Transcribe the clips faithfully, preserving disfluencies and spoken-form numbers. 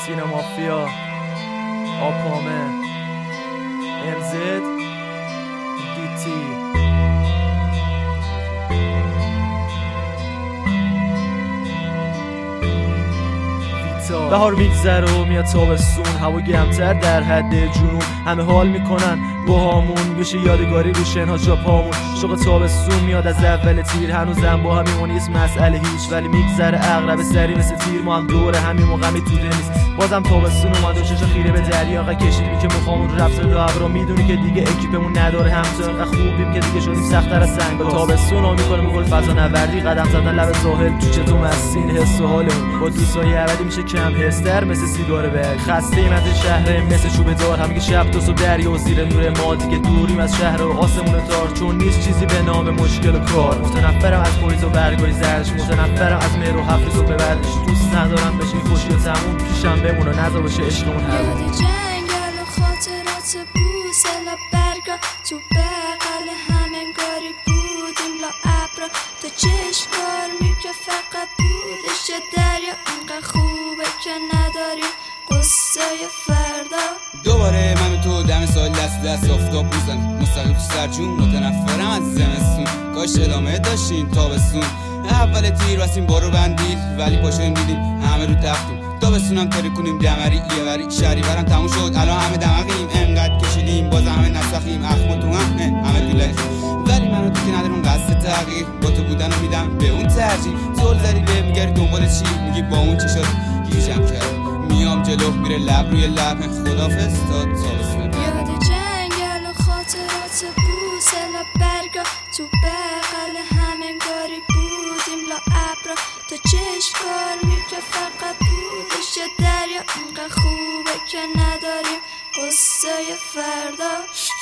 تین مافیا آپامه امزد دیتی بهار میگذره و میاد تابستون، هوا گرمتر در حد جنون، همه حال میکنن با همون بشه یادگاری رو شنها جا پامون. شوق تابستون میاد از اول تیر، هنوزم با همین نیست مسئله هیچ، ولی میگذره عقرب سری مثل تیر، ما هم دور همین موقعی توده نیست. بازم تابستون اومد و چشا خیره به دریا قا کشیدیم که مخامون رفت رو ابرا، میدونی که دیگه اکیپمون نداره همزن و خوبیم که دیگه شدیم سخت‌تر از سنگ. با تابستون ها میکنه بگل فضا نوردی، قدم زدن لب ساحل تو چتو مستین، حس و حالمون با دوستای ابدی میشه کم حستر مثل سیگار برگ. خسته ایم از شهر مثل چوب دار، همین که شب تا صبح دریا و زیر نور ما، دیگه دوریم از شهر و آسمون تار، چون نیست چیزی به نام مشکل و کار. متنفرم از پاییز و برگای زردش، متنفرم از مهر و هفت و ببردش، دوست ندارم بشه خوشی و تموم پیشم بمونه، نذار بشه عشقمون هر یاد جنگل و خاطرات بوسه لا برگا تو بغل هم انگاری بودیم لا ابرا، تا چشمار می که فقط بودش دریا، انقدر خوبه که نداریم قصه فردا. دوباره من تو دم سال دست دست آفتاب میزنیم مستقیم تو سرجون، متنفرم از زمستون، کاش ادامه داشتین تابستون. اول تیر واسیم بارو بندیل ولی پاشویم دیدیم همه رو تختیم، تابستونم تری کنیم دمری یه وری شهری برم تموم شد، الان همه دمقیم انقدر کشیدیم باز همه نسخیم، اخم تو هم همه دوله، ولی منو تو که ندارم قصد تغییر، با تو بودن رو میدم به اون ترجیح. زل زدی به میگری دنبال چی، میگی با اون چی شد گیجم کرد، میام جلو میره لب روی لب، خدافظ تا تابستون. یاد جنگل و خاطرات بوسه لا برگا تو بغل هم انگاری بودیم لا ابرا، تا چشمار می که فقط بودش دریا، انقدر خوبه که نداریم قصه فردا.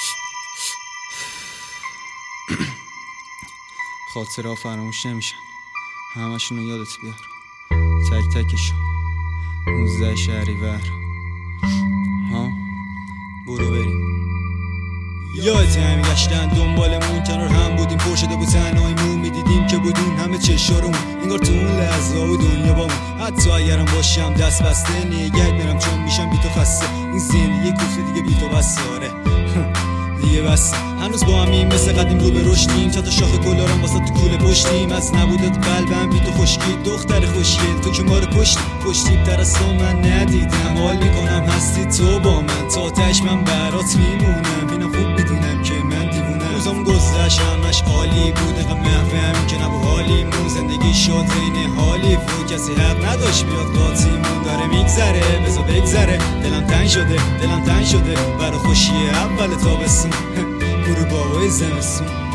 خاطرها فراموش نمیشن، همشونو یادت بیار، تک تکشون. نوزده شهریور ها برو بریم. یادت هم گشتن دنبالمون، کنار هم بودیم، پر شده بود تنهاییمون، میدیدیم که بودیم همه چشارمون، انگار تو اون لحظه و دنیا بامون. حتی اگرم باشم دست بسته نگهت میرم، چون میشم بی تو خسته، این زندگی کوفته دیگه بی تو بسته، آره دیگه بس. هنوز با همین مثل قدیم رو به رشدیم، چند تا شاخ گلارم واسه تو کوله پشتیم، از نبودت قلبم بی تو خشکی، دختر خوشگل تو که ما رو کشتی، کشتیب تر از تو من ندیدم، حال میکنم هستی تو با من، تا تش من برات میمونم، اینم خوب بدونم که من دیوونم. روزم گذشت همش عالی بود، اقا محفهم که نبو حالیمون، زندگی شد زین حالی بود، کسی حق نداشت بیاد قاطیمون، داره میگذره بذار بگذره، دلم تنگ شده دلم تنگ شده برا خوشی اول تابستون، برو بابای زمستون.